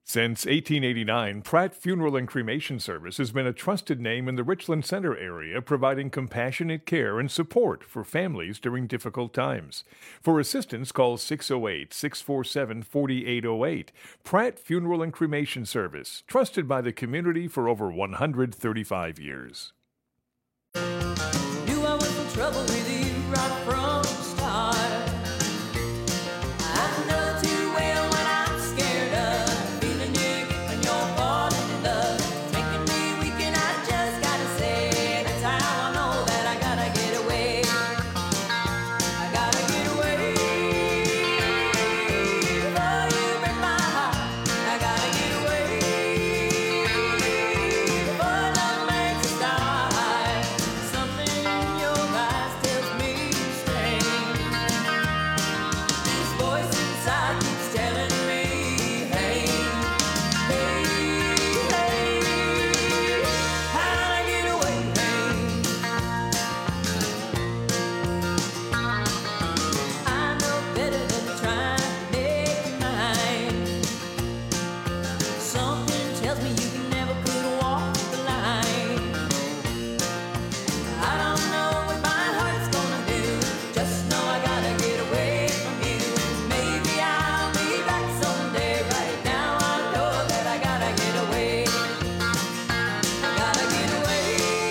Since 1889, Pratt Funeral and Cremation Service has been a trusted name in the Richland Center area, providing compassionate care and support for families during difficult times. For assistance, call 608 647 4808. Pratt Funeral and Cremation Service, trusted by the community for over 135 years. Knew I was in trouble with you right from the start. I know too well what I'm scared of. Feeling you when you're falling in love. Making me weak and I just gotta say that's how I know that I gotta get away. I gotta get away before you break my heart. I gotta get away before love makes a start. Something in your eyes tells me to stay. This voice inside keeps telling me, hey, hey, hey, how to get away, hey. I know better than to try to make you mine. Something tells me you never could walk the line. I don't know what my heart's gonna do. Just know I gotta get away from you. Maybe I'll be back someday. Right now I know that I gotta get away. I gotta get away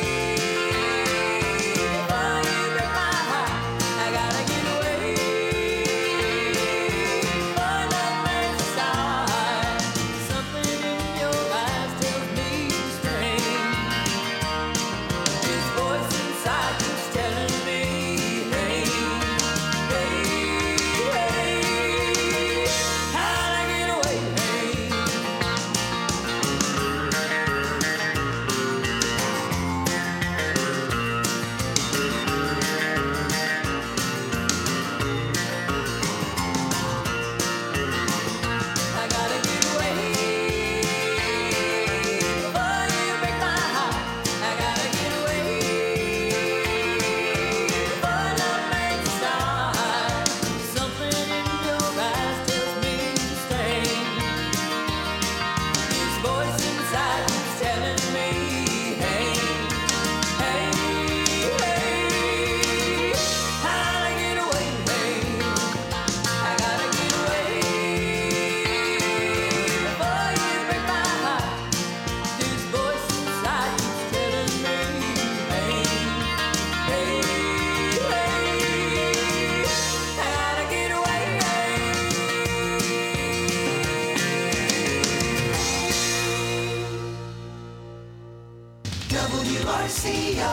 before you break my heart. I gotta get away before love makes a start. Something in your eyes tells me to stay. This voice inside keeps telling me, hey, hey, hey, how to get away, hey. I gotta get away before you break my heart. I gotta get away before love makes a start. Something in your eyes tells me to stay. This voice inside keeps telling me, hey, hey, hey, how to get away, hey. I gotta get away before you break my heart. This voice inside keeps telling me, hey, hey, hey, I gotta get away, WRCO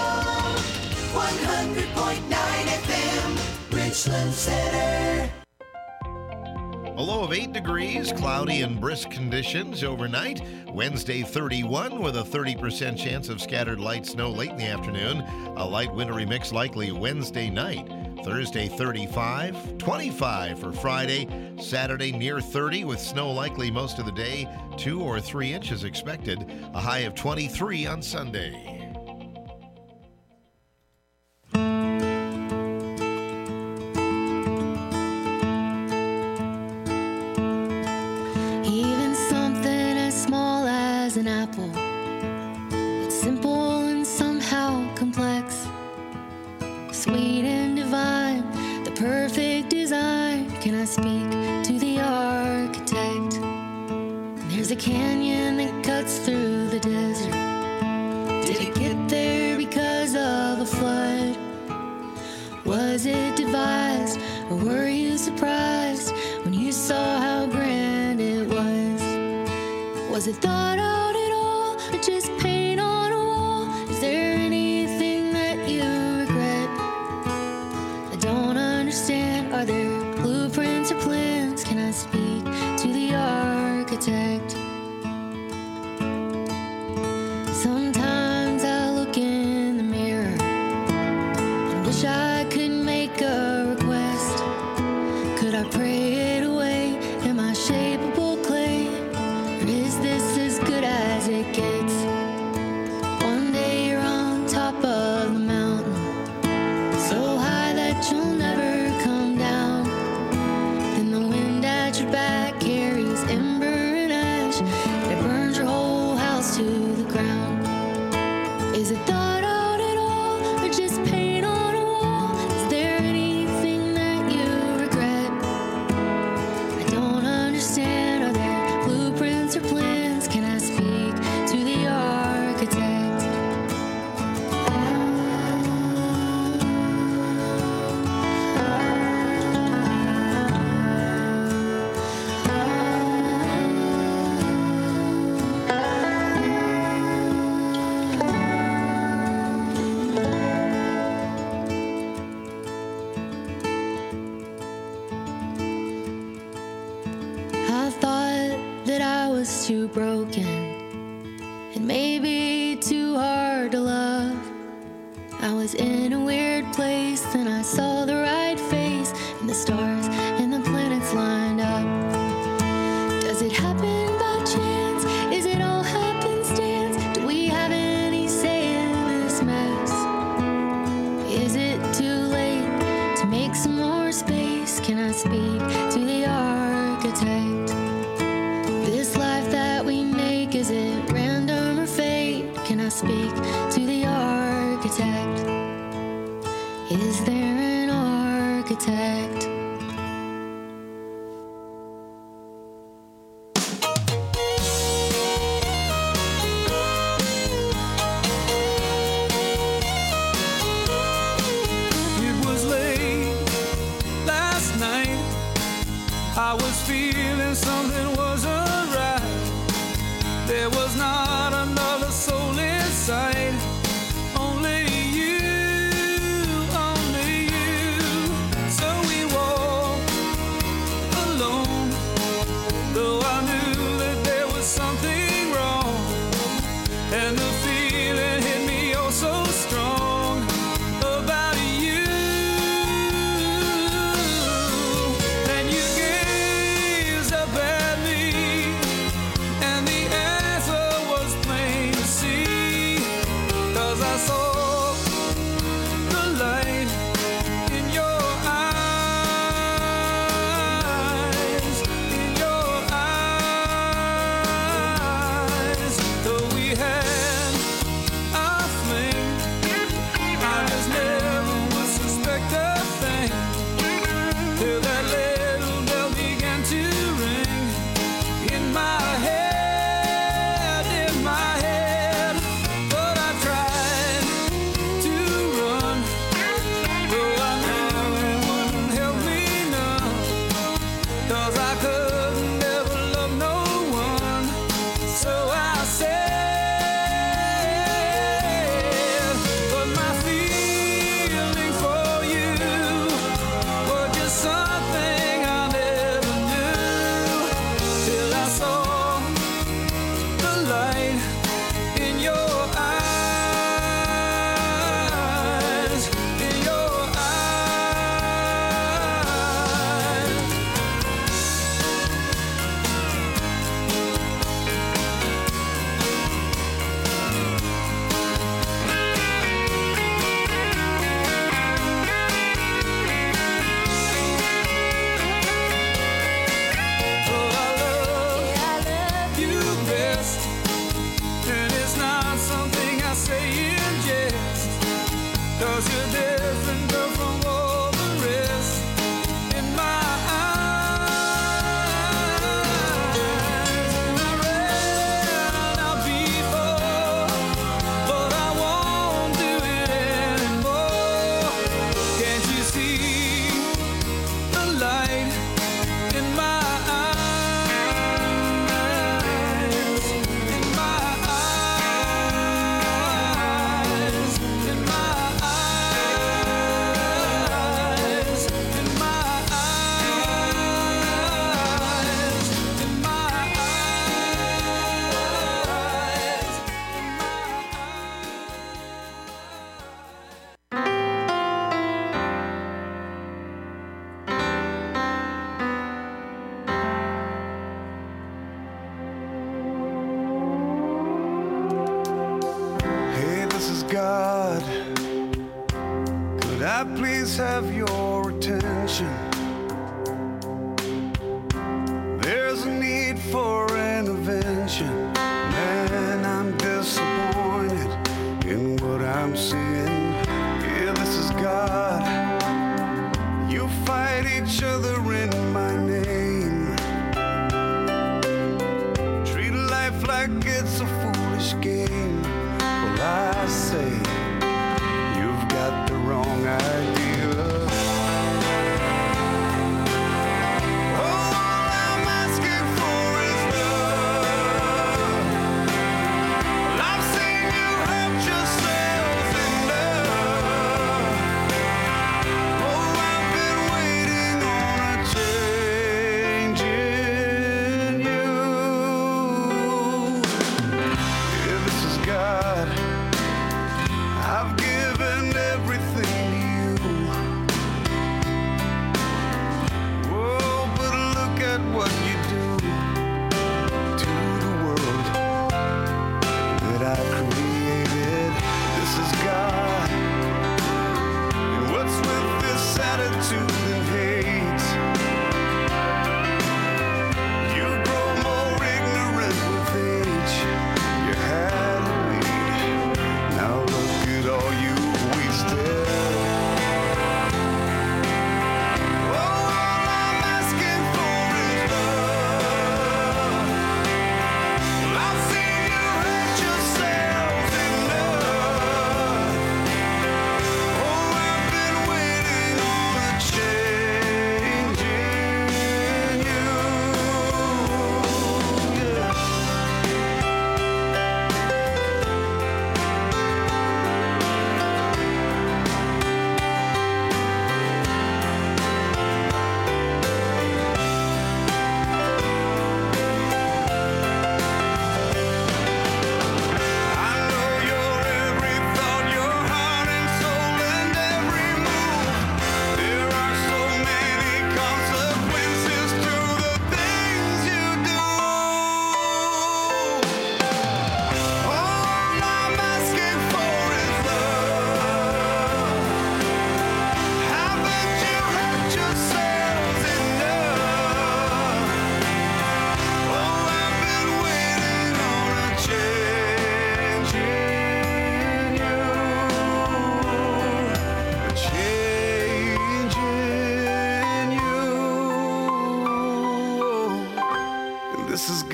100.9 FM, Richland Center. A low of 8 degrees, cloudy and brisk conditions overnight. Wednesday 31 with a 30% chance of scattered light snow late in the afternoon. A light wintry mix likely Wednesday night. Thursday 35, 25 for Friday. Saturday near 30 with snow likely most of the day. 2 or 3 inches expected. A high of 23 on Sunday. Even something as small as an apple, it's simple and somehow complex, sweet and divine, the perfect design. Can I speak to the architect? There's a canyon that cuts through the desert. Did it get there because of a flood? Was it devised, or were you surprised when you saw how grand it was? Was it thought out at all, or just paint on a wall? Is there anything that you regret? I don't understand. Are there blueprints or plans? Can I speak to the architect? Sometimes I look in the mirror and wish I could make a request. Could I pray it away? Am I shapeable clay? Or is this as good as it gets? One day you're on top of the mountain, so high that you'll never come down. Then the wind at your back carries ember and was too broken and maybe too hard to love. I was in a weird place, then I saw the right face, and the stars and the planets lined up. Does it happen by chance? Is it all happenstance? Do we have any say in this mess? Is it too late to make some more space? Can I speak to the architect? This life that we make, is it random or fate? Can I speak to the architect? Is there an architect? It was late last night. I was feeling something wasn't right. There was not another soul in sight. Only you, only you. So we walked alone, though I knew that there was something wrong. And the feeling hit me oh so strong about you. Then you gazed up at me, and the answer was plain to see. 'Cause I saw the light in your eyes, in your eyes. Though we had a fling, I just never would suspect a thing till that little bell began to ring in my head, in my head. But I tried to run, though I knew it wouldn't help me none. 'Cause I couldn't ever love no one. So I said, but my feeling for you was just something I never knew till I saw the light in your eyes, in your eyes. Oh, I love you best, and it's not something I say in jest. 'Cause you're different, girl, from all the rest. In my eyes, and I ran out before, but I won't do it anymore. Can't you see the light in my eyes, in my eyes, in my eyes, in my eyes, in my Hey, this is God. Could I please have your attention? There's a need for an intervention. Man, I'm disappointed in what I'm seeing. Yeah, this is God. You fight each other in my name. Treat life like it's a foolish game. Well, I say you've got the wrong idea. All I'm asking for is love. Well, I've seen you hurt yourself enough. Oh, I've been waiting on a change in you.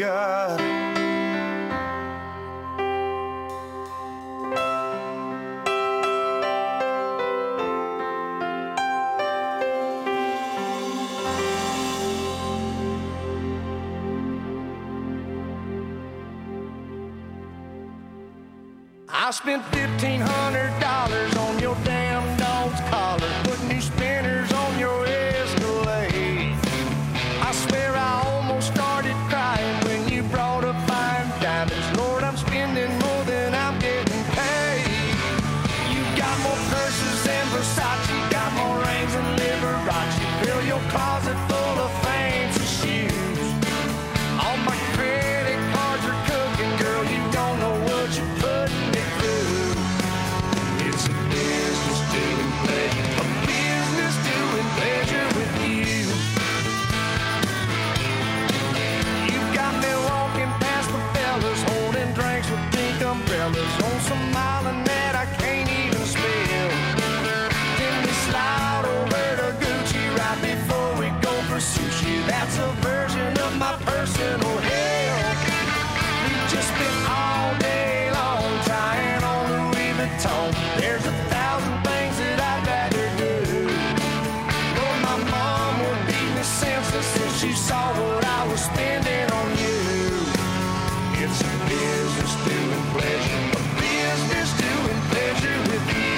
God. I spent $1,500 on your damn dog's collar, put new spinners on your Escalade. I swear I almost started crying when you brought up fine diamonds. Lord, I'm spending more than I'm getting paid. You got more purses than Versace, got more rings than Liberace. Fill your closet full of fancy shoes. All my credit cards are cooking, girl, you don't know what you're putting me through. It's a business doing pleasure, a business doing pleasure with you. You got me walking past the fellas, holding drinks with pink umbrellas on some island that I can't even spell. Then we slide over to Gucci right before we go for sushi. That's a version of my personal hell. We just spent all day long trying on Louis Vuitton. There's 1,000 things that I'd rather do. Lord, my mom would beat me senseless if she saw what I was spending on you. It's a business doing pleasure, a business doing pleasure with you.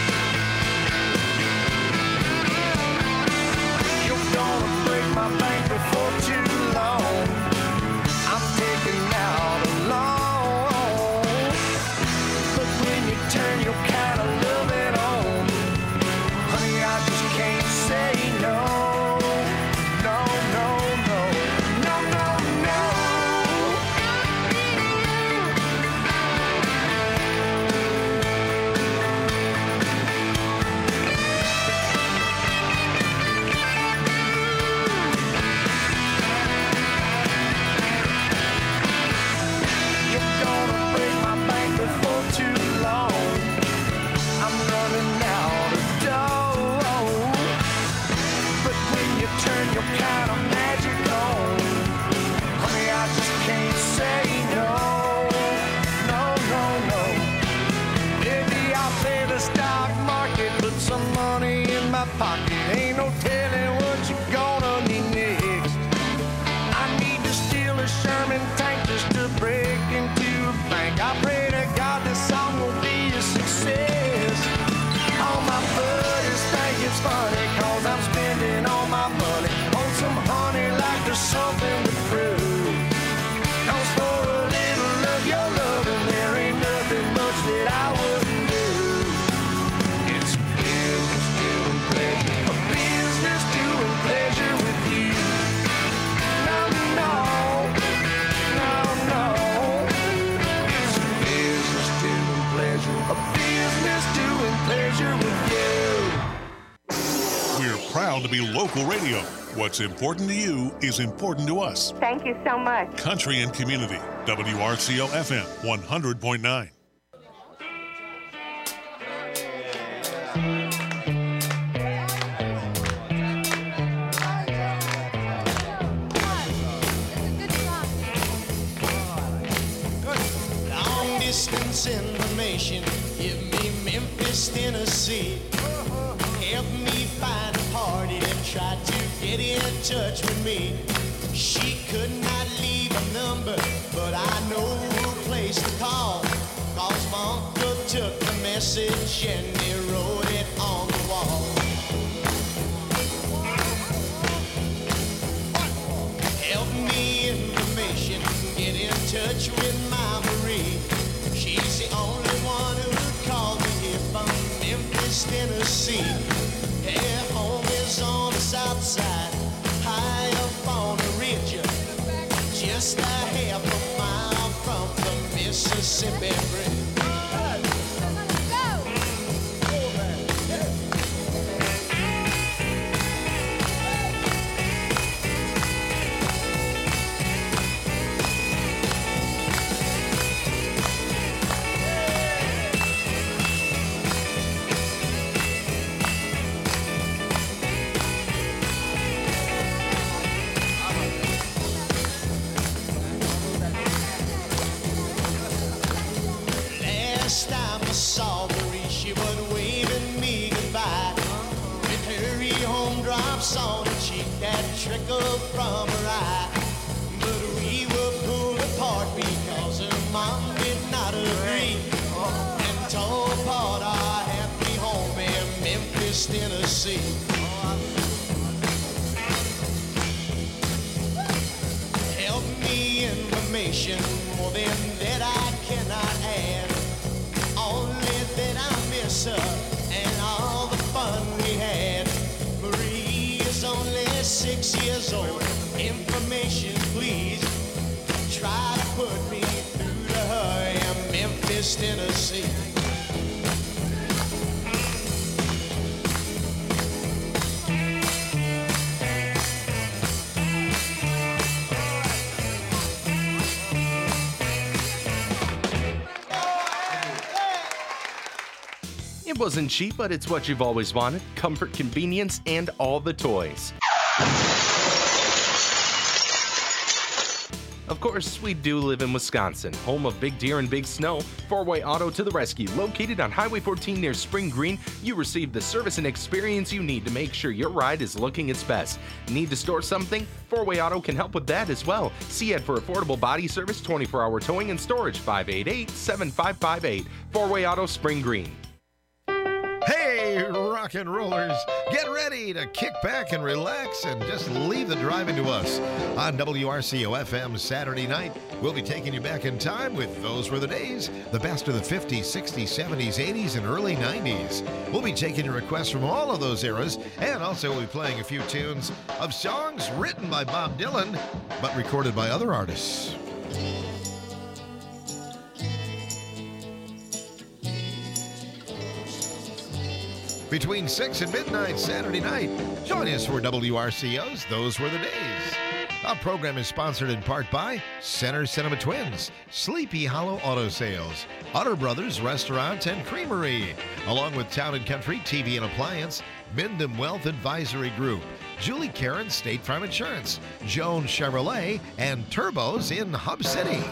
You're gonna break my bank before too long. I'm taking out a loan, but when you turn your kind of loving on, honey, I just can't say no. No, no, no, no, no, no. You're gonna break my bank before too long. I'm running out of dough, but when you turn your kind of magic on, honey, I just can't say no. No, no, no. Maybe I'll play the stock market, put some money in my pocket. Ain't no telling what you're gonna need next. I need to steal a Sherman tank just to break into a bank. I pray to God this song will be a success. All my buddies think it's funny, cause I'm spending all my money on some honey like there's something to prove. Cause for a little of your loving, there ain't nothing much that I wouldn't do. It's a business doing pleasure, a business doing pleasure with you. No, no, no, no. It's a business doing pleasure, a business doing pleasure with you. We're proud to be local radio. What's important to you is important to us. Thank you so much. Country and Community, WRCO FM 100.9. Long distance information, give me Memphis, Tennessee. Help me find a party that tried to get in touch with me. She could not leave a number, but I know a place to call. Cause my uncle took the message and he wrote it on the wall. Help me information, get in touch with my Marie. She's the only one who would call me here from Memphis, Tennessee. Her home is on the south side, high up on the ridge, just a half a mile from the Mississippi Bridge. last time I saw Marie, she was waving me goodbye. With her home drops on her cheek that trickled from her eye. But we were pulled apart because her mom did not agree and told apart our happy home in Memphis, Tennessee. Help me information, more than that I cannot add. Only that I miss her and all the fun we had. Marie is only 6 years old. Information, please. Try to put me through to her in Memphis, Tennessee. It wasn't cheap, but it's what you've always wanted. Comfort, convenience, and all the toys. Of course, we do live in Wisconsin, home of big deer and big snow. Four-Way Auto to the rescue. Located on Highway 14 near Spring Green, you receive the service and experience you need to make sure your ride is looking its best. Need to store something? Four-Way Auto can help with that as well. See ad for affordable body service, 24-hour towing and storage, 588-7558. Four-Way Auto, Spring Green. Hey, rock and rollers, get ready to kick back and relax and just leave the driving to us. On WRCO FM Saturday night, we'll be taking you back in time with Those Were the Days, the best of the 50s, 60s, 70s, 80s, and early 90s. We'll be taking your requests from all of those eras, and also we'll be playing a few tunes of songs written by Bob Dylan, but recorded by other artists. Between 6 and midnight Saturday night, join us for WRCO's Those Were the Days. Our program is sponsored in part by Center Cinema Twins, Sleepy Hollow Auto Sales, Otter Brothers Restaurant and Creamery, along with Town & Country TV and Appliance, Mindham Wealth Advisory Group, Julie Karen State Farm Insurance, Joan Chevrolet, and Turbos in Hub City.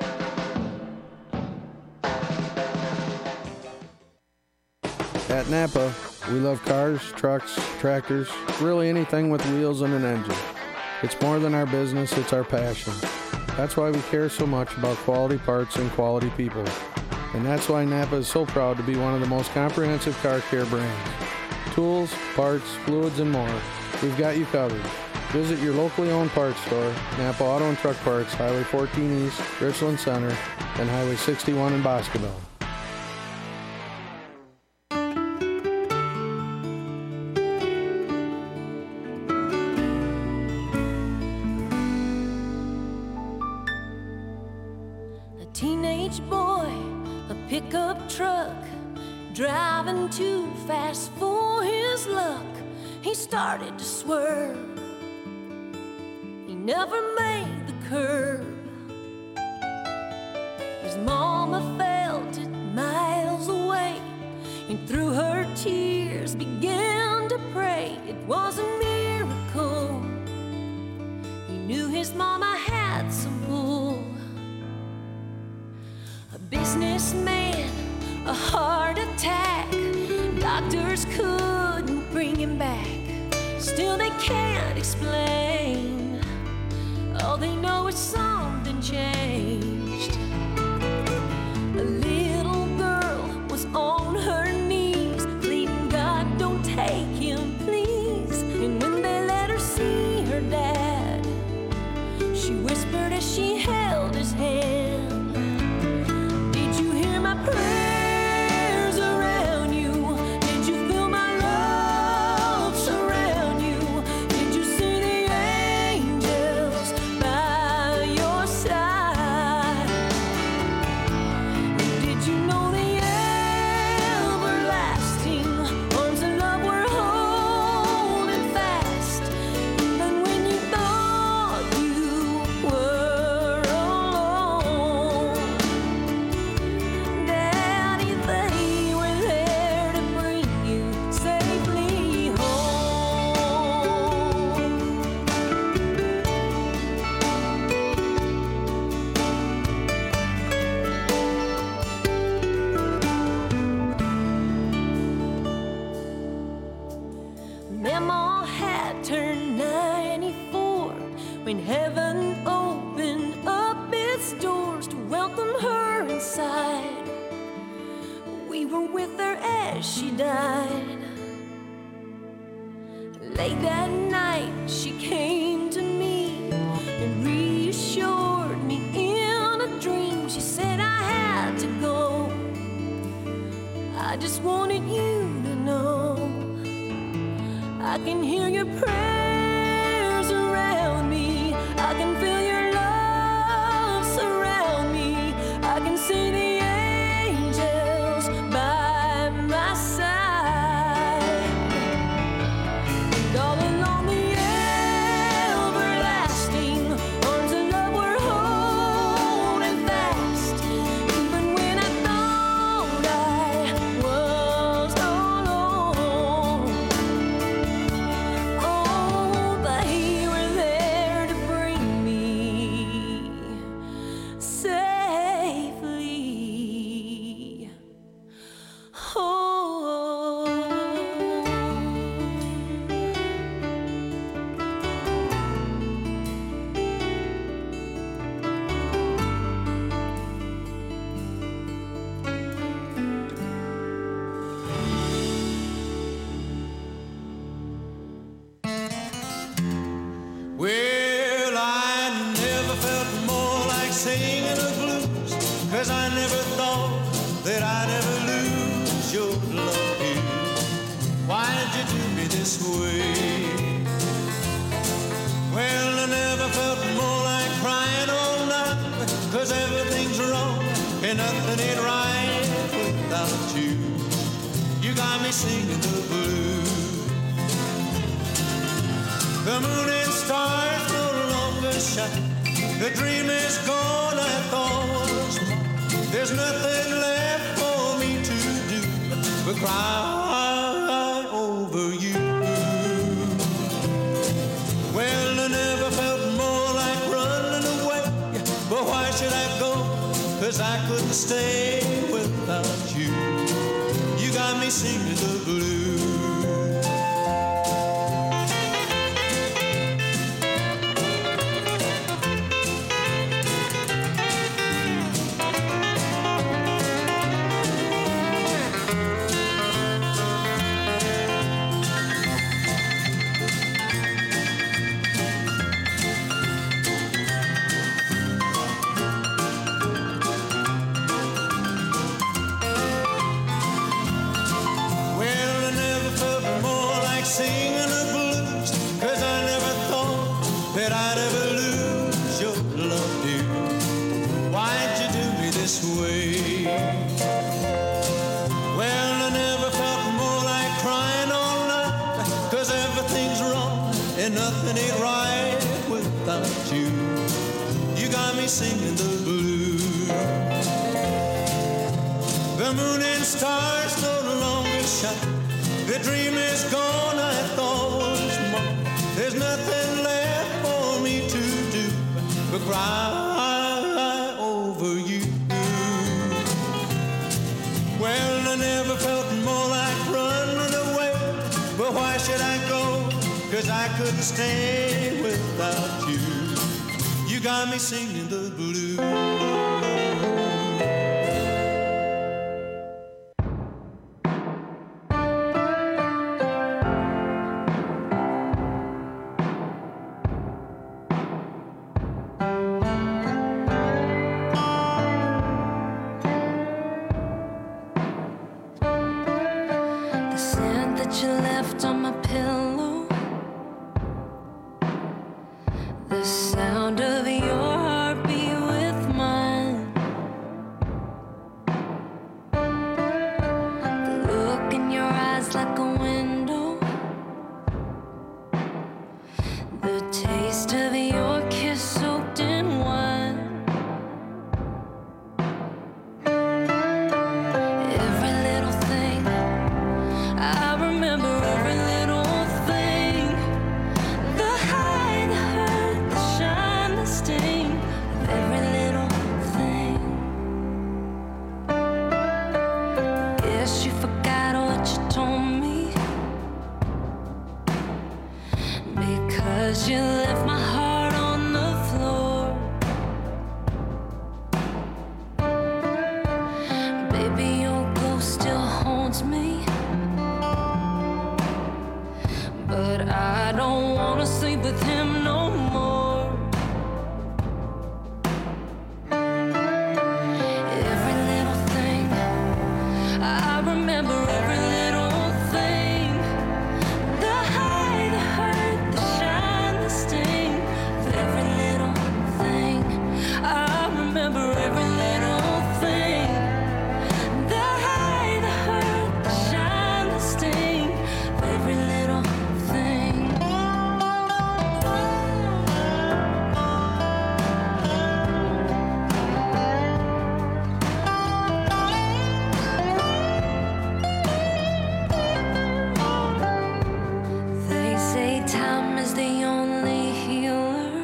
At Napa, we love cars, trucks, tractors, really anything with wheels and an engine. It's more than our business, it's our passion. That's why we care so much about quality parts and quality people. And that's why Napa is so proud to be one of the most comprehensive car care brands. Tools, parts, fluids, and more. We've got you covered. Visit your locally owned parts store, Napa Auto and Truck Parts, Highway 14 East, Richland Center, and Highway 61 in Boscobel. Teenage boy, a pickup truck, driving too fast for his luck. He started to swerve. He never made the curve. His mama felt it miles away, and through her tears began to pray. It was a miracle. He knew his mama had some pull. Businessman, a heart attack. Doctors couldn't bring him back. Still they can't explain. All they know is something changed. A little girl was on her knees, pleading, God, don't take him, please. And when they let her see her dad, she whispered as she held his hand, prayers around you. Did you feel my love surround you? Did you see the angels by your side? welcome her inside. We were with her as she died. Late that night, she came to me and reassured me in a dream. She said I had to go. I just wanted you to know I can hear your prayers around me. I can feel your love surround me. I can see the angels by my side. And all along the everlasting arms of love were holding fast. Even when I thought I was alone. Oh, but you were there to bring me safely home. Well, I never felt more like singing the blues, 'cause I never thought that I'd ever lose your love here. Why did you do me this way? Well, I never felt more like crying all night, 'cause everything's wrong and nothing ain't right without you. You got me singing the blues. The moon and stars no longer shine. The dream is gone, I thought. There's nothing left for me to do but cry over you. Well, I never felt more like running away. But why should I go? 'Cause I couldn't stay without you. You got me singing the blues. Well, I never felt more like singing the blues, 'cause I never thought that I'd ever lose your love, dear. Why'd you do me this way? Well, I never felt more like crying all night, 'cause everything's wrong and nothing ain't right without you. You got me singing the blues. The moon and stars no longer shine. The dream is gone, I thought was mine. There's nothing left for me to do but cry over you. Well, I never felt more like running away. But why should I go? 'Cause I couldn't stay without you. You got me singing the blues. The scent that you left on my pillow, the sound of your heartbeat with wanna sleep with him no more. Every little thing, I remember every little thing. The high, the hurt, the shine, the sting. Every little thing, I remember every little thing. The high, the hurt, the shine, the sting. Every little thing. They say time is the only healer.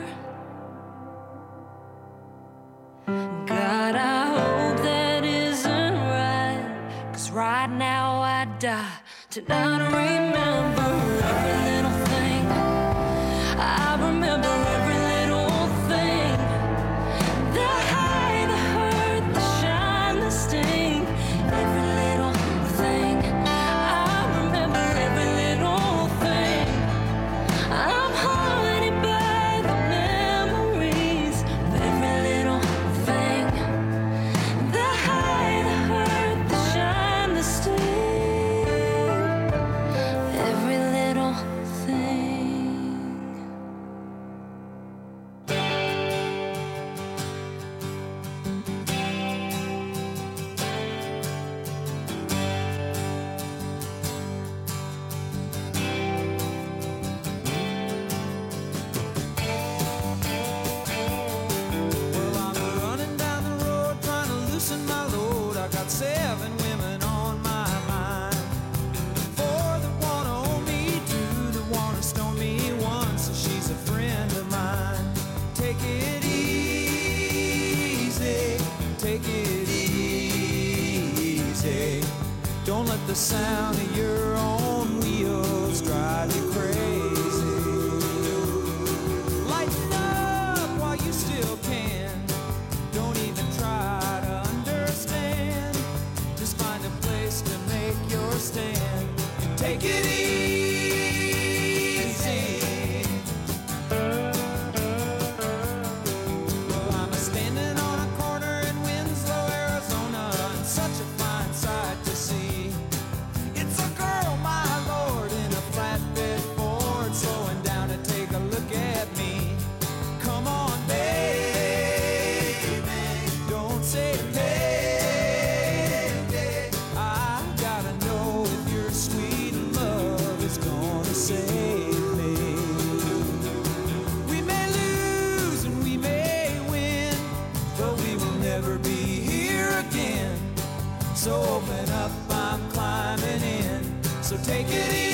God, I hope that isn't right. 'Cause right now I die to not remember every little thing. I remember every little thing. The high, the hurt, the shine, the sting. Every little thing. I remember every little thing. I'm haunted by the memories of every little thing. The high, the hurt, the shine, the sting. Every little thing. Well, I'm running down the road trying to loosen my load. I got 7 women on my mind. 4 that wanna own me, 2 that wanna stone me, 1 so she's a friend of mine. Take it easy, take it easy. Don't let the sound of your own wheels drive you crazy. Lighten up while you still can. Don't even try to understand. Just find a place to make your stand. And take it easy. Well, I'm standing on a corner in Winslow, Arizona, and such a fine sight to see. It's a girl, my lord, in a flatbed Ford, slowing down to take a look at me. Come on, baby, don't say baby. I gotta know if your sweet love is gonna save me. We may lose and we may win, but we will never be here again. So open up, I'm climbing in. So take it easy.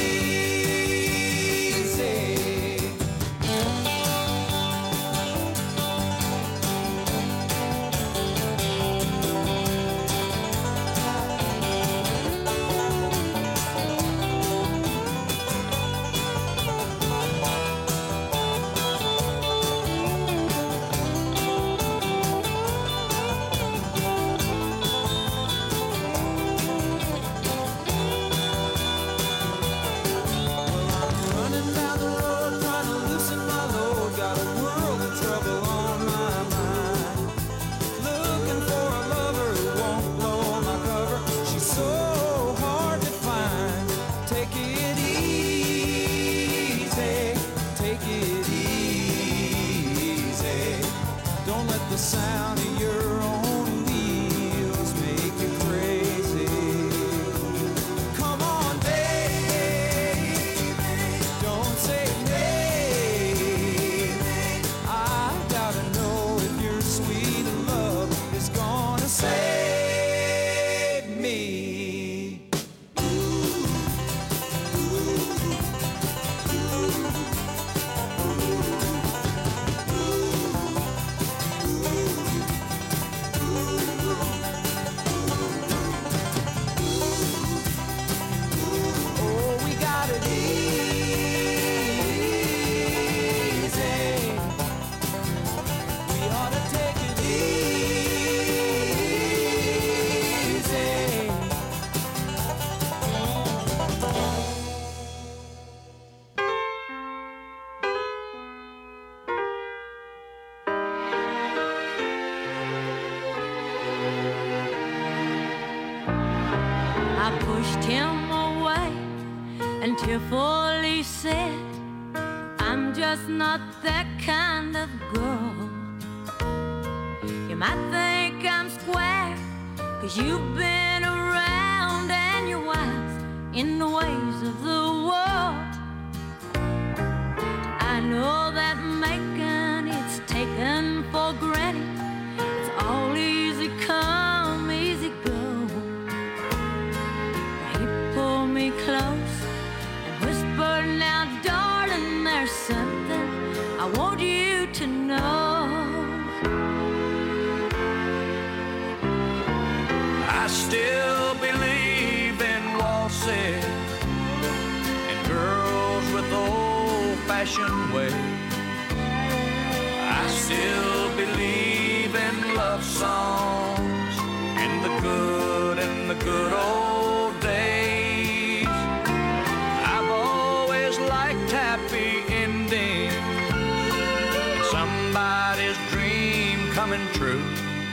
Running down the road trying to loosen my load. Got a world of trouble on my mind. Looking for a lover who won't blow my cover. She's so hard to find. Take it easy. Take it easy. Don't let the sound of your own wheels make you crazy. Come on, baby, don't say maybe. I gotta know if your sweet love is gonna save me. pushed him away and tearfully said, I'm just not that kind of girl. You might think I'm square, 'cause you've been around and you're wise in the ways of the world. I know that making it's taken for granted. It's all easy come, easy go. He pulled me close and whispered, now darling, there's something I want you to know. I still believe in waltzing and girls with old-fashioned ways. I still believe in love songs and the good old days. I've always liked happy endings and somebody's dream coming true.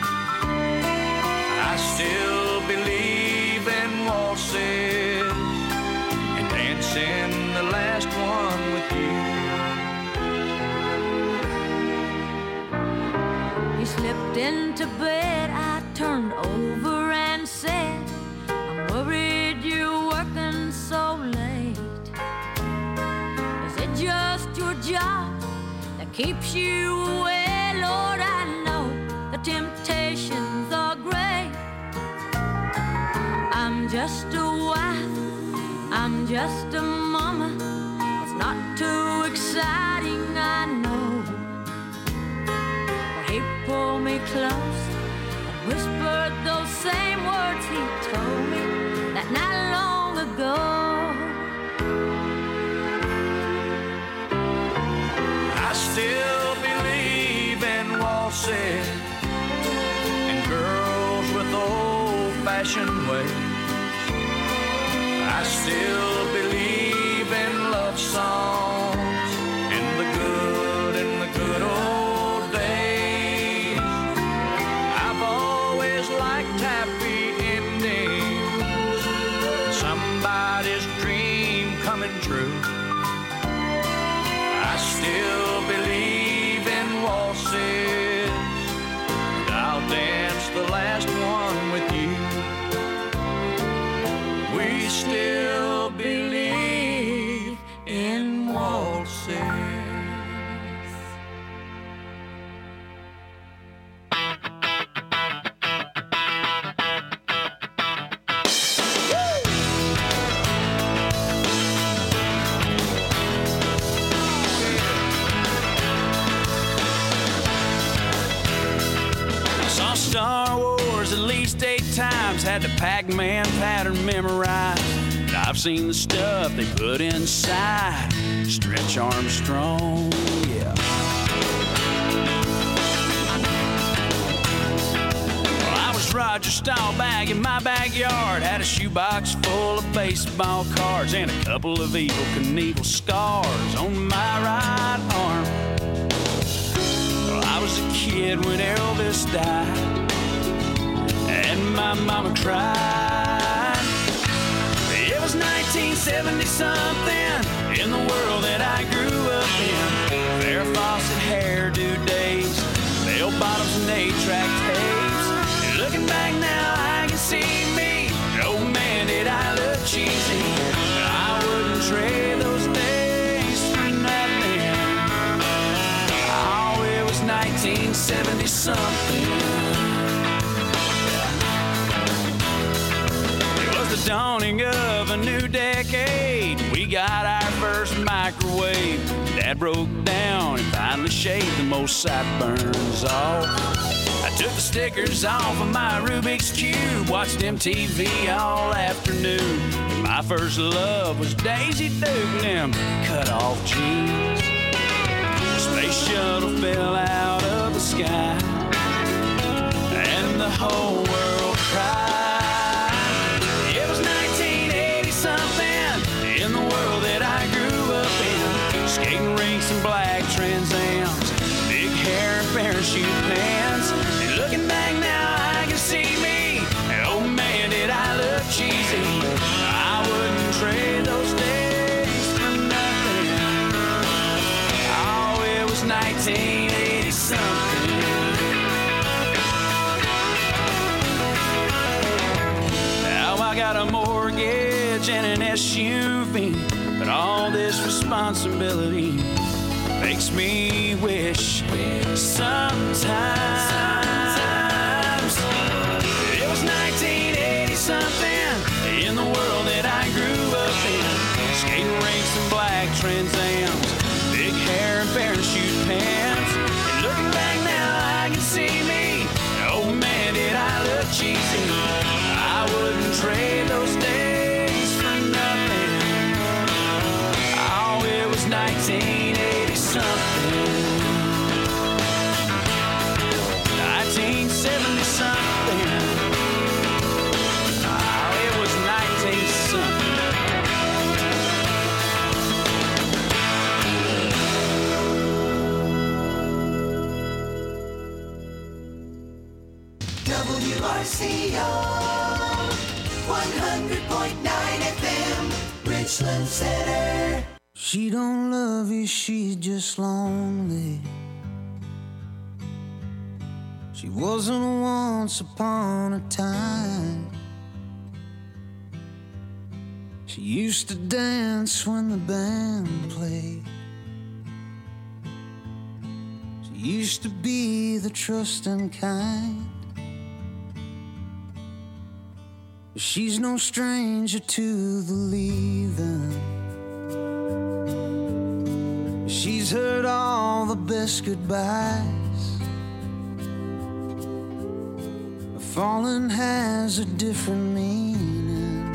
I still believe in waltzes and dancing the last one with you. He slipped into bed, I turned over and said, I'm worried you're working so late. Is it just your job that keeps you away? Lord, I know the temptations are great. I'm just a wife, I'm just a mama. It's not too exciting, I know. But he pulled me close and whispered those same words he told me that not long ago. I still believe in waltzes and girls with old-fashioned ways. I still believe in love songs and the good old days. I've always liked happy endings, somebody's dream coming true. I still believe in waltzes, and I'll dance the last one with you. We still believe in waltzes. Saw Star Wars at least 8 times, had the Pac-Man pattern memorized. And I've seen the stuff they put inside Stretch Armstrong, yeah. Well, I was Roger Staubach in my backyard, had a shoebox full of baseball cards and a couple of Evel Knievel scars on my right arm. Well, I was a kid when Elvis died, and my mama cried. It was 1970-something in the world that I grew up in. Farrah Fawcett hairdo days, bell bottoms and 8-track tapes. And looking back now, I can see me. Oh man, did I look cheesy. I wouldn't trade those days for nothing. Oh, it was 1970-something. The dawning of a new decade, we got our first microwave. Dad broke down and finally shaved the most sideburns off. I took the stickers off of my Rubik's Cube, watched MTV all afternoon. And my first love was Daisy Duke and them cut-off jeans. The space shuttle fell out of the sky, and the whole world cried. In the world that I grew up in, skating rinks and black Trans Ams, big hair and parachute pants. And looking back now, I can see me. And oh man, did I look cheesy. got a mortgage and an SUV, but all this responsibility makes me wish sometimes it was 1980 something in the world that I grew up in. Skating rinks and black Trans Ams, big hair and parachute pants. And looking back now, I can see me. Oh man, did I look cheesy. I wouldn't trade those days for nothing. Oh, it was 1980 something. 1970 something. Oh, it was 19 something. WRCO 100.9 FM, Richland Center. She don't love you, she's just lonely. She wasn't once upon a time. She used to dance when the band played. She used to be the trusting kind. She's no stranger to the leaving. She's heard all the best goodbyes. Falling has a different meaning.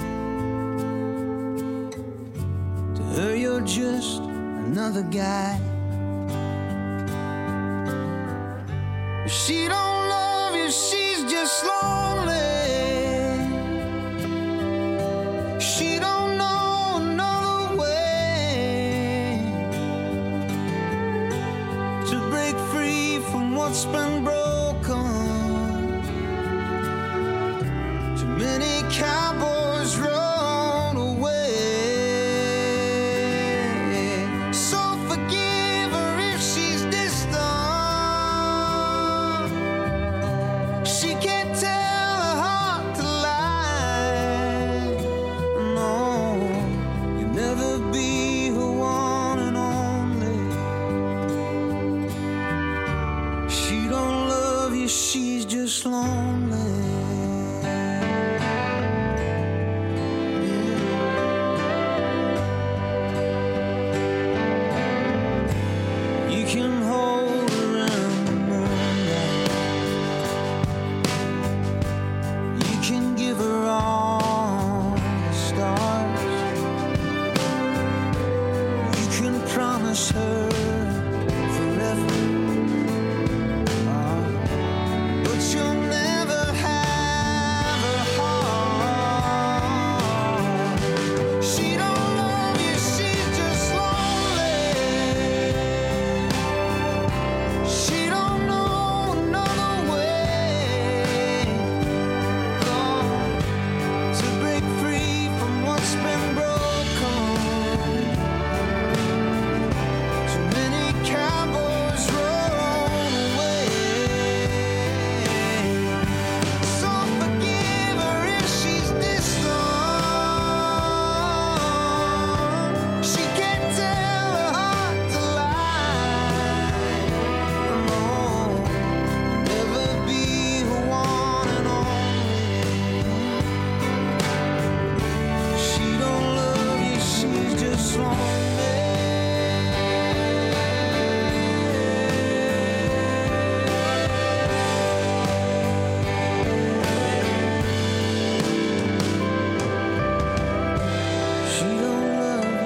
To her you're just another guy. She don't love you, she's just lonely. She don't know another way to break free from what's been broken. Too many cowboys run away. So forgive her if she's distant. She can't tell her heart to lie. No, you'll never be her one and only. She don't love you, she's just lonely. You can hold her in the moonlight. You can give her all the stars. You can promise her forever. But you'll never have her heart. She don't love you, she's just lonely. She don't know another way to break free from what's been broken. Too many cowboys run away. So forgive her if she's distant. She can't tell her heart to lie. No, never be her one and only. She don't love you, she's just lonely. She don't love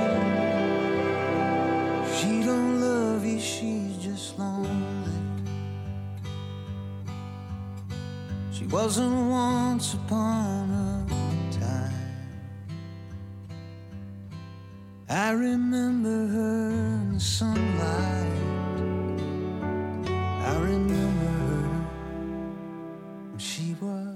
you. She don't love you, she's just lonely. She wasn't once upon a time. I remember her in the sunlight. I remember her when she was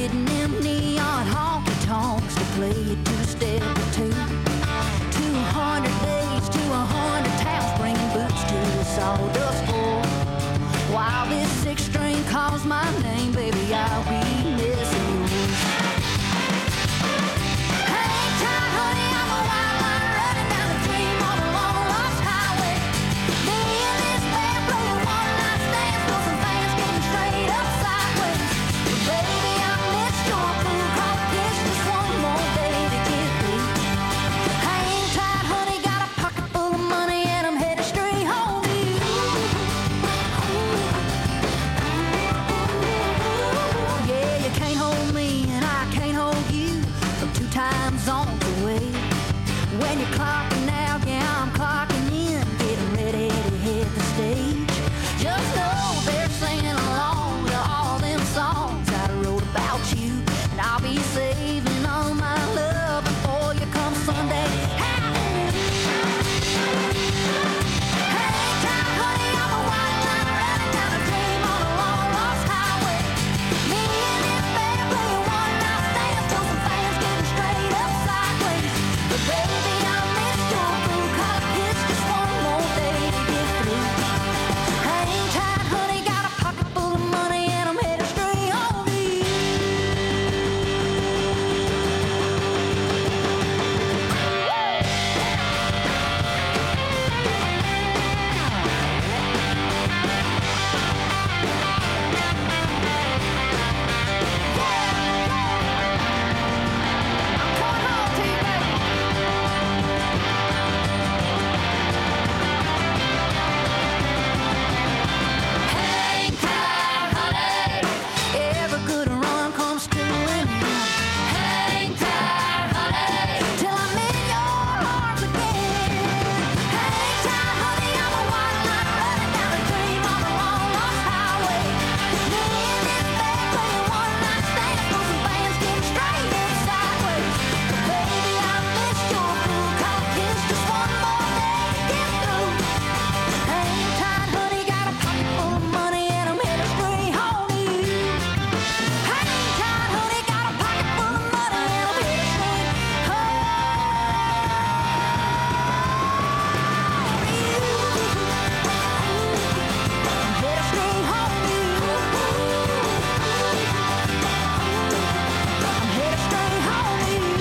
Getting them neon honky-tonks to play a two-step or two. 200 days to 100 towns, bringing boots to a sawdust floor. While this six-string calls my name, baby, I'll be missing you. Hang tight, honey, I'm a wild line running down the dream on a long lost highway. Me and this band playing one-night stands, till some fans getting straight up sideways. But baby, I missed your blue collar kiss, just one more day to get through. Hang tight, honey, got a pocket full of money and I'm headed straight home to you. Yeah, you can't hold me and I can't hold you from 2 time zones away. When you're clocking out, yeah, I'm clocking in, getting ready to hit the stage. Just know they're singing along to all them songs that I wrote about you, and I'll be saving all my love before you come Sunday. Hang tight, honey, I'm a white line running down a dream on a long lost highway. Me and this band playing one-night stands till some fans getting straight up sideways. But baby, I missed your blue collar kiss, just one more day to get through. Hang tight, honey, got a pocket full of money and I'm headed straight home to you. Hang tight, honey, every good run comes to an end. Hang tight, honey, till I'm in your arms again. Hang tight, honey, I'm a white line running down a dream on a long lost highway. Me and this band playing one-night stands till some fans getting straight up sideways. But baby, I missed your blue collar kiss, just one more day to get through. Hang tight, honey, got a pocket full of money and I'm headed straight home to you. Hang tight, honey, got a pocket full of money and I'm headed straight home to you. I'm headed straight home to you. I'm headed straight home to you.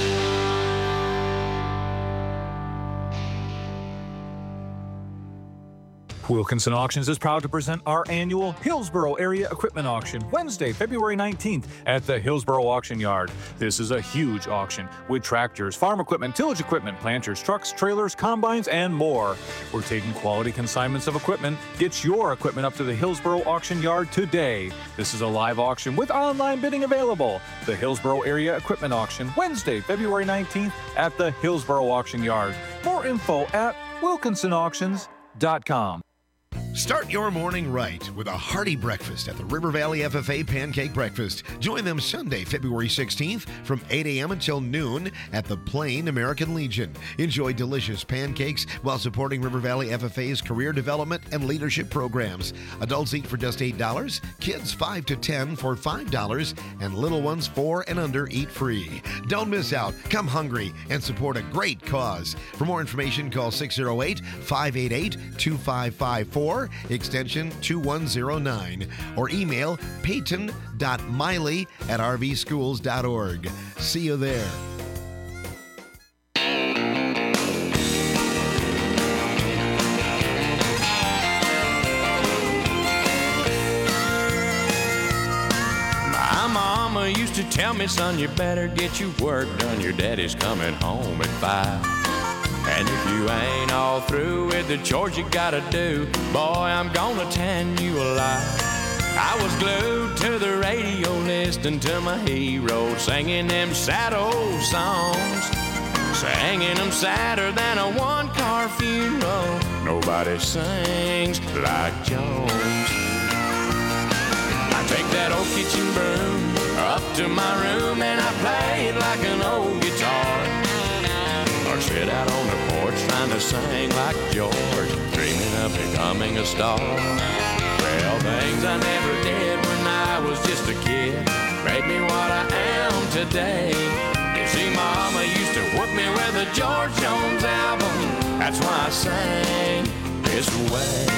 Wilkinson Auctions is proud to present our annual Hillsboro Area Equipment Auction, Wednesday, February 19th at the Hillsboro Auction Yard. This is a huge auction with tractors, farm equipment, tillage equipment, planters, trucks, trailers, combines, and more. We're taking quality consignments of equipment. Get your equipment up to the Hillsboro Auction Yard today. This is a live auction with online bidding available. The Hillsboro Area Equipment Auction, Wednesday, February 19th at the Hillsboro Auction Yard. More info at wilkinsonauctions.com. Start your morning right with a hearty breakfast at the River Valley FFA Pancake Breakfast. Join them Sunday, February 16th from 8 a.m. until noon at the Plain American Legion. Enjoy delicious pancakes while supporting River Valley FFA's career development and leadership programs. Adults eat for just $8, kids 5 to 10 for $5, and little ones 4 and under eat free. Don't miss out. Come hungry and support a great cause. For more information, call 608-588-2554, extension 2109, or email peyton.miley@rvschools.org. See you there. My mama used to tell me, son, you better get your work done. Your daddy's coming home at 5. And if you ain't all through with the chores you gotta do, boy, I'm gonna tan you alive. I was glued to the radio listening to my hero, singing them sad old songs, singing them sadder than a one-car funeral. Nobody sings like Jones. I take that old kitchen broom up to my room and I play it like an old guitar, or sit out on the porch trying to sing like George, dreaming of becoming a star. Well, things I never did when I was just a kid, made me what I am today. You see, Mama used to whoop me with a George Jones album. That's why I sang this way.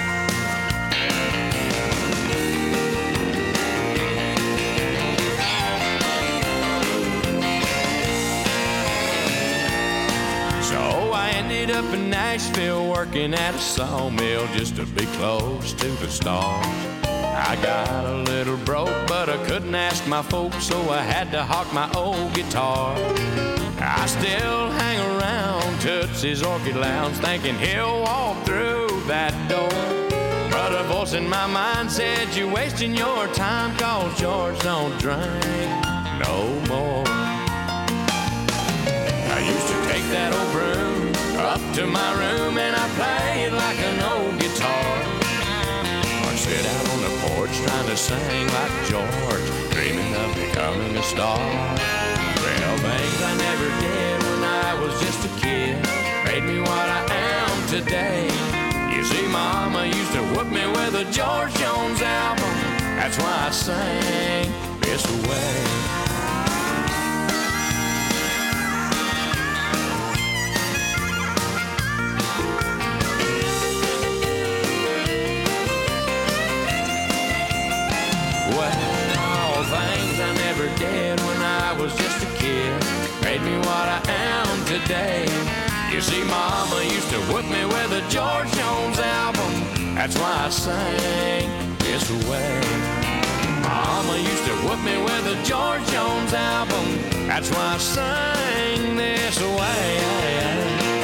So I ended up in Nashville working at a sawmill just to be close to the stars. I got a little broke, but I couldn't ask my folks, so I had to hawk my old guitar. I still hang around Tootsie's Orchid Lounge, thinking he'll walk through that door. But a voice in my mind said, you're wasting your time, 'cause George don't drink no more. I used to take that old broom up to my room and I play it like an old guitar. Or sit out on the porch trying to sing like George, dreaming of becoming a star. Well, things I never did when I was just a kid made me what I am today. You see, Mama used to whoop me with a George Jones album. That's why I sang this way. Things I never did when I was just a kid made me what I am today. You see, Mama used to whoop me with a George Jones album. That's why I sang this way. Mama used to whoop me with a George Jones album. That's why I sang this way.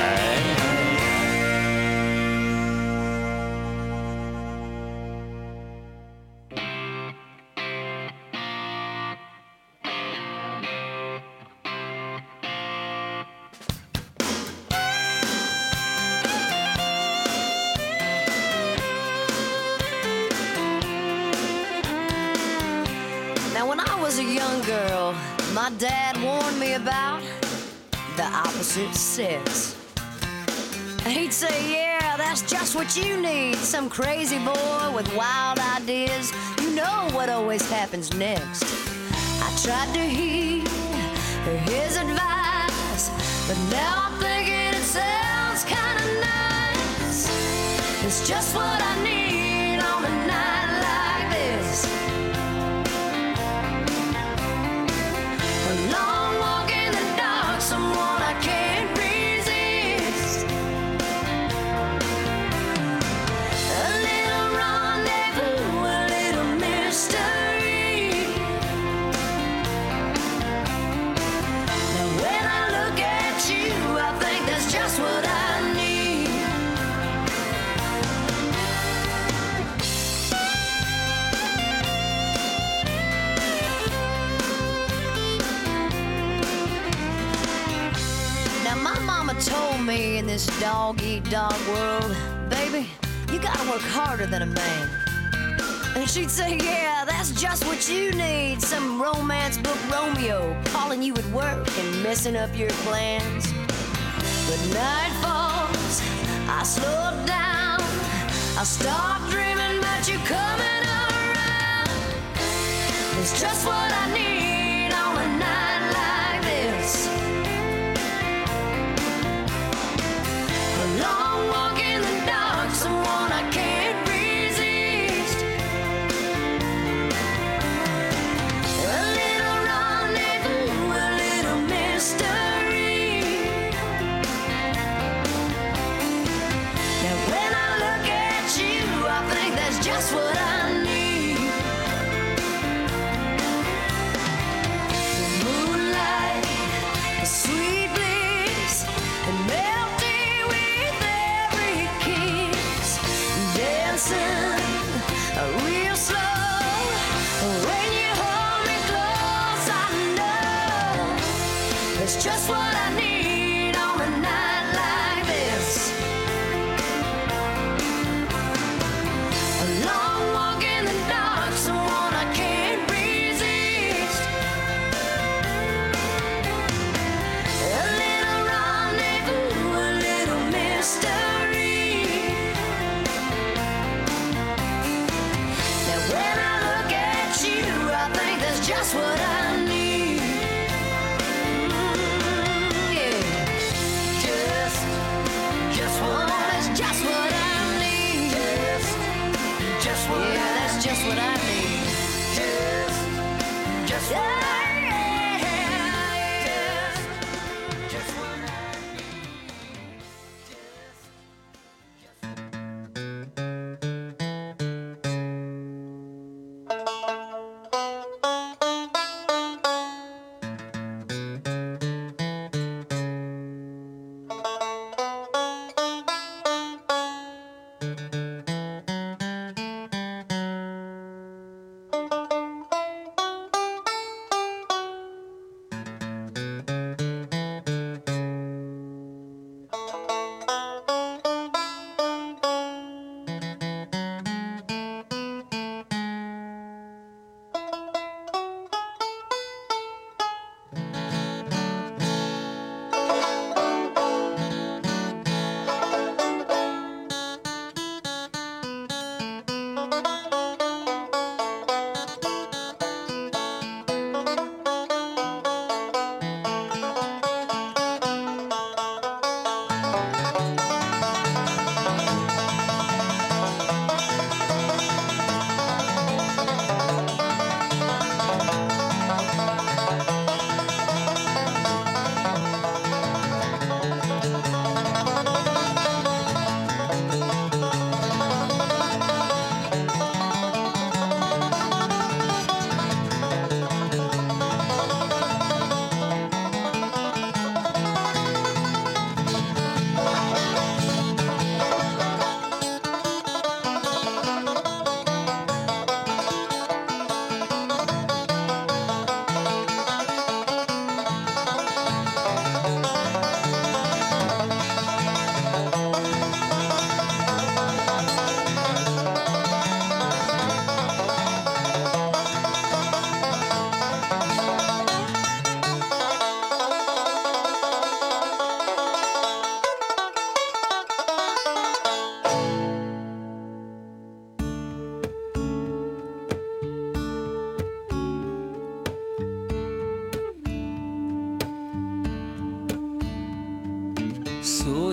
Girl, my dad warned me about the opposite sex. He'd say, yeah, that's just what you need. Some crazy boy with wild ideas. You know what always happens next. I tried to heed his advice, but now I'm thinking it sounds kind of nice. It's just what I need on a night like this. A long walk in the dark, someone I can't resist. A little rendezvous, a little mystery. Now when I look at you, I think that's just what I need. Now my mama told me in this dog-eat-dog world, baby, you gotta work harder than a man. And she'd say, yeah, that's just what you need. Some romance book Romeo calling you at work and messing up your plans. But night falls, I slow down, I stop dreaming about you coming around. It's just what I need on a night like this. A long walk in the dark, someone I can't resist. A little rendezvous, a little mystery. Now when I look at you, I think that's just what I need.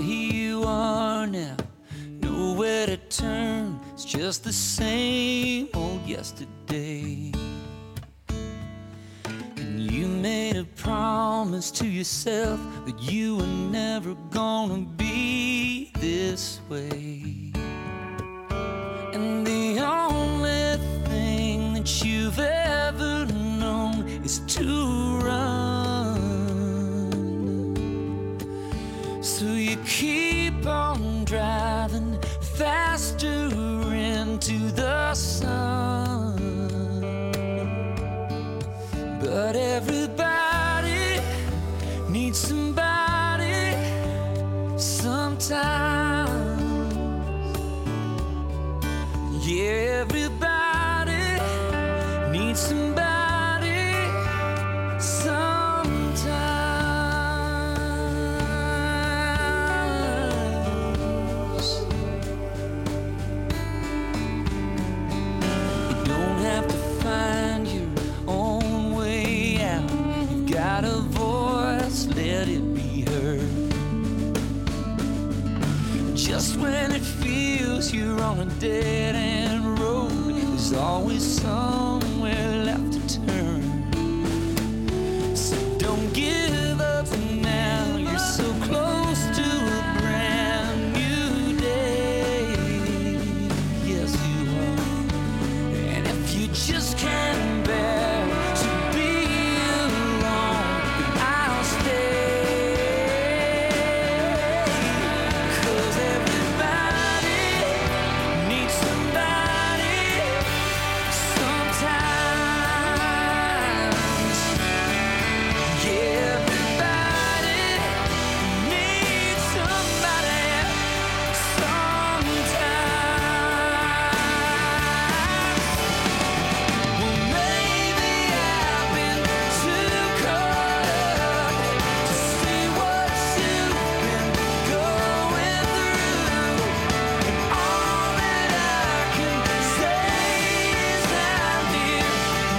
here you are now, nowhere to turn. It's just the same old yesterday. And you made a promise to yourself that you were never gonna be this way. And the only thing that you've ever known is to run. So you keep on driving faster into the sun. But everybody needs somebody sometimes. Yeah, everybody needs somebody sometimes. You don't have to find your own way out. You've got a voice, let it be heard. Just when it feels you're on a dead end road, there's always somewhere left to turn. So don't give up now, you're so close to a brand new day. Yes, you are. And if you just can't bear to be alone, I'll stay. 'Cause everybody needs somebody sometimes. Yeah, everybody needs somebody sometimes. Well, maybe I've been too caught up to see what you've been going through. And all that I can say is I'm here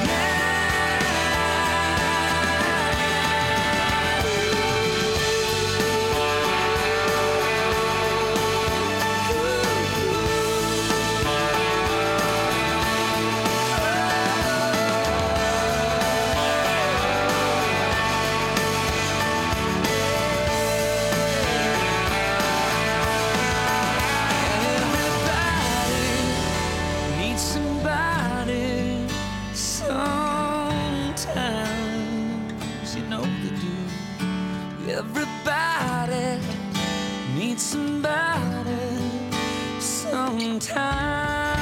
need somebody sometimes. You know they do. Everybody needs somebody sometimes.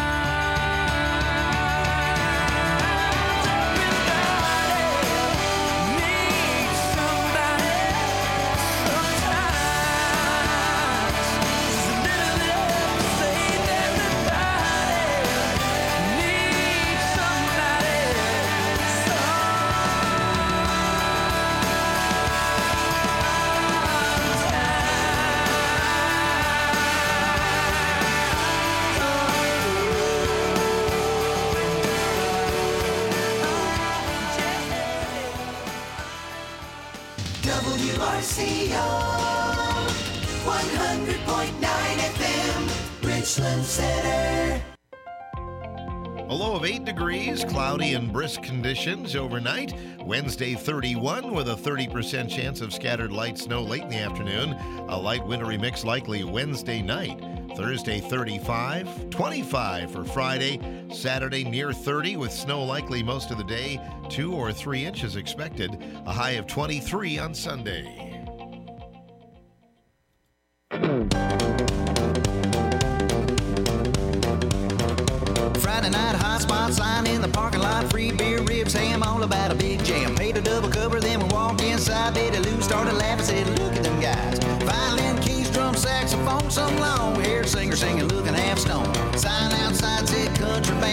WRCO 100.9 FM, Richland Center. A low of 8 degrees, cloudy and brisk conditions overnight. Wednesday 31 with a 30% chance of scattered light snow late in the afternoon. A light wintry mix likely Wednesday night. Thursday 35, 25 for Friday. Saturday near 30 with snow likely most of the day. 2 or 3 inches expected. A high of 23 on Sunday. Friday night, hot spot sign in the parking lot. Free beer, ribs, ham, all about a big jam. Paid a double cover, then we walked inside. Betty Lou started laughing, said, look at them guys. Violin, keys, drum, saxophone, some long-haired singer singing, looking half stoned. Sign outside said country band.